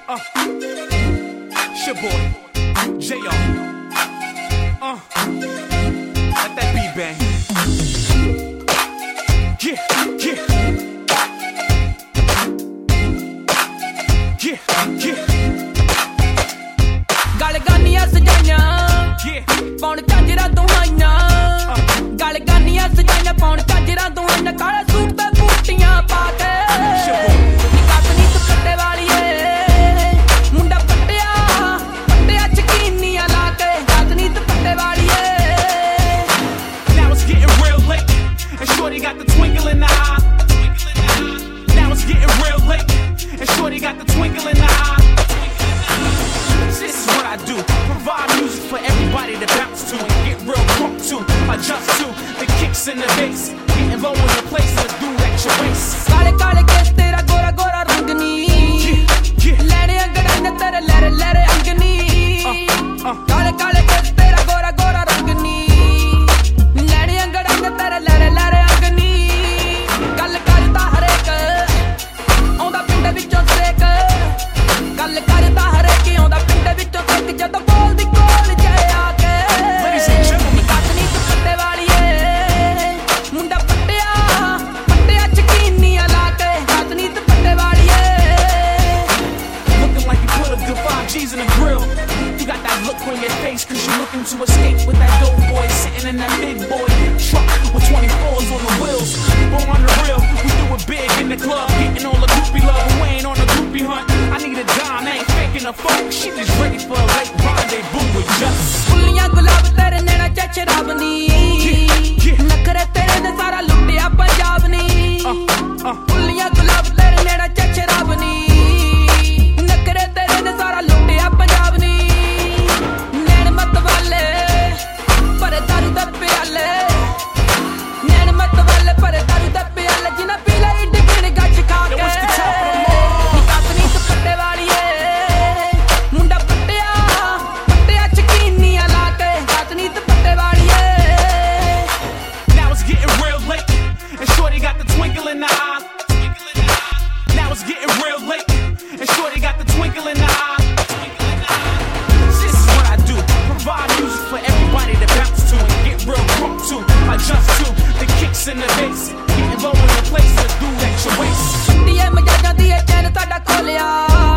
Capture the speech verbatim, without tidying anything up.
Uh, it's your boy, J R. Uh, let that beat bang. Yeah, yeah. Yeah, yeah. Gale ganiya sajaiya, Yeah. paun chanjra duhaiya. Gale ganiya sajaiya, paun chanjra duhaiya. Kale suit te bootiyan pa ke. It's your boy. ਨੀ ਕੱਤ ਨੀ ਦੁਪੱਟੇ ਵਾਲੀਏ, ਮੁੰਡਾ ਪੱਟਿਆ, ਪੱਟਿਆ ਚਕੀਨੀਆਂ ਲਾ ਕੇ। ਕੱਤ ਨੀ ਦੁਪੱਟੇ ਵਾਲੀਏ. Now it's getting real late, and Shorty got the twinkle in the eye. Now it's getting real late, and Shorty got the twinkle in the eye. This is what I do, provide music for everybody to bounce to and get real crunk to, adjust to the kicks and the bass, getting low in the place, let's do at your waist. ਕਾਲੇ ਕਾਲੇ case ਤੇਰਾ ਗੋਰਾ ਗੋਰਾ ਰੰਗ ਨੀ, ਲੈਣੇ ਅੰਗੜਾਈਆਂ ਤੇਰੇ ਲਹਿਰੇ ਲਹਿਰੇ ਅੰਗ ਨੀ। ਕਾਲੇ ਕਾਲੇ ਕੇਸ ਤੇਰਾ ਗੋਰਾ ਗੋਰਾ ਰੰਗ ਨੀ, ਲੈਣੇ ਅੰਗੜਾਈਆਂ ਤੇਰੇ ਲਹਿਰੇ ਲਹਿਰੇ ਅੰਗ ਨੀ। ਗੱਲ ਕਰਦਾ ਹਰੇਕ ਆਉਂਦਾ ਪਿੰਡ ਵਿੱਚੋਂ ਸੇਕ, ਗੱਲ ਕਰਦਾ ਹਰੇਕ ਆਉਂਦਾ ਪਿੰਡ ਵਿੱਚੋਂ ਸੇਕ। ਜਦੋਂ ਬੋਲਦੀ ਕੋਲ ਜੇ ਆ ਕੇ, Ladies and gentlemen. ਕੱਤ ਨੀ ਦੁਪੱਟੇ ਵਾਲੀਏ, ਮੁੰਡਾ ਪੱਟਿਆ, ਪੱਟਿਆ ਚਕੀਨੀਆਂ ਲਾ ਕੇ। ਕੱਤ ਨੀ ਦੁਪੱਟੇ ਵਾਲੀਏ। Looking like you put a good five G's in the grill. You got that look on your face cause you're looking to escape with that dope boy sitting in that big boy truck with twenty-fours on the wheels. But on the real, we do it big in the club, getting all the groupie love, and we ain't on a groupie hunt. I need a dime, ain't faking a funk. She just ready for a late rendezvous with just. ਫੁੱਲੀਆਂ ਗੁਲਾਬ ਤੇਰੇ ਨੈਣਾ ਚ ਸ਼ਰਾਬ ਨੀ, ਨਖਰੇ ਤੇਰੇ ਨੇ ਸਾਰਾ ਲੁੱਟਿਆ ਪੰਜਾਬ ਨੀ। ਫੁੱਲੀਆਂ ਗੁਲਾਬ ਤੇਰੇ ਨੈਣਾ ਚ ਸ਼ਰਾਬ ਨੀ, ਨਖਰੇ ਤੇਰੇ ਨੇ ਸਾਰਾ ਲੁੱਟਿਆ ਪੰਜਾਬ ਨੀ। ਨੈਣ ਮਤ ਵਾਲੇ ਭਰੇ ਦਾਰੂ ਦੇ ਪਿਆਲੇ, ਨੈਣ ਮਤ ਵਾਲੇ ਭਰੇ ਦਾਰੂ ਦੇ ਪਿਆਲੇ। ਜਿਨ੍ਹਾਂ ਪੀ ਲਈ ਡਿਗਣ ਗੱਜ ਖਾ ਕੇ। what's the top of them all? ਨੀ ਕੱਤ ਨੀ ਦੁਪੱਟੇ ਵਾਲੀਏ, ਮੁੰਡਾ ਪੱਟਿਆ, ਪੱਟਿਆ ਚਕੀਨੀਆਂ ਲਾ ਕੇ। ਕੱਤ ਨੀ ਦੁਪੱਟੇ ਵਾਲੀਏ। Now it's getting real late, and Shorty got the twinkle in the eye. Now it's getting real late, and Shorty got the twinkle in the eye. This is what I do, provide music for everybody to bounce to and get real crunk to, adjust to the kicks and the bass, getting low in the place, let's do at your waist. ਪੱਟੀਏ ਮਜਾਜਾਂ ਦੀ ਇਹ ਚੈਨ ਸਾਡਾ ਖੋਲਿਆ,